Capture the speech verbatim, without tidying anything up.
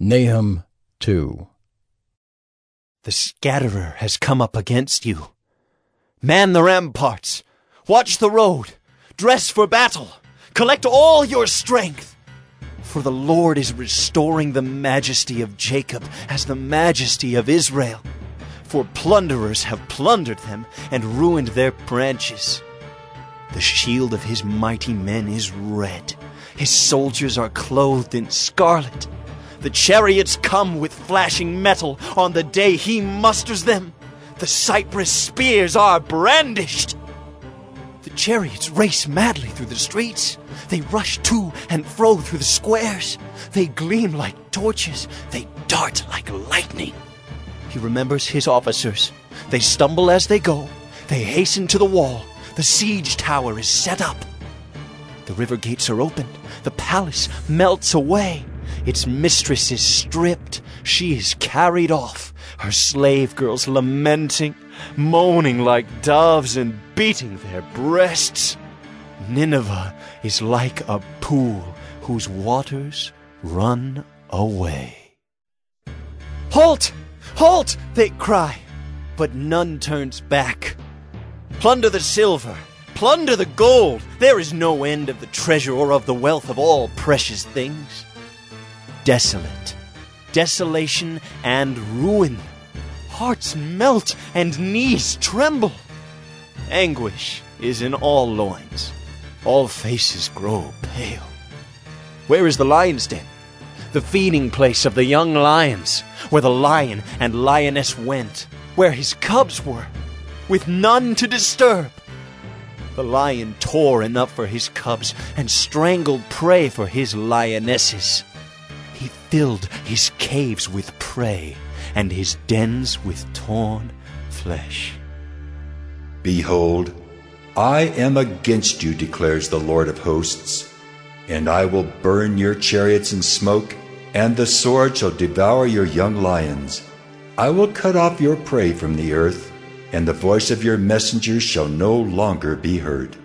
Nahum two. The scatterer has come up against you. Man the ramparts, watch the road, dress for battle, collect all your strength. For the Lord is restoring the majesty of Jacob as the majesty of Israel. For plunderers have plundered them and ruined their branches. The shield of his mighty men is red. His soldiers are clothed in scarlet. The chariots come with flashing metal on the day he musters them. The cypress spears are brandished. The chariots race madly through the streets. They rush to and fro through the squares. They gleam like torches. They dart like lightning. He remembers his officers. They stumble as they go. They hasten to the wall. The siege tower is set up. The river gates are opened. The palace melts away. Its mistress is stripped. She is carried off. Her slave girls lamenting, moaning like doves and beating their breasts. Nineveh is like a pool whose waters run away. Halt! Halt! They cry, but none turns back. Plunder the silver, plunder the gold. There is no end of the treasure or of the wealth of all precious things. Desolate, desolation and ruin. Hearts melt and knees tremble. Anguish is in all loins. All faces grow pale. Where is the lion's den? The feeding place of the young lions, where the lion and lioness went, where his cubs were, with none to disturb. The lion tore enough for his cubs and strangled prey for his lionesses. He filled his caves with prey and his dens with torn flesh. Behold, I am against you, declares the Lord of hosts, and I will burn your chariots in smoke, and the sword shall devour your young lions. I will cut off your prey from the earth, and the voice of your messengers shall no longer be heard.